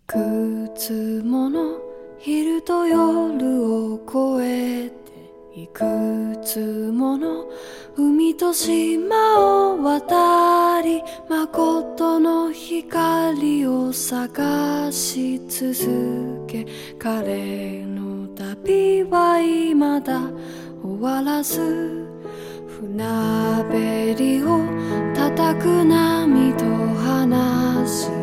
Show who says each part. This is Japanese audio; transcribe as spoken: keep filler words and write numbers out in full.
Speaker 1: くつもの昼と夜を越えていくつもの海と島を渡り誠の光を探し続け、彼の旅は未だ終わらず、船べりを叩く波と話す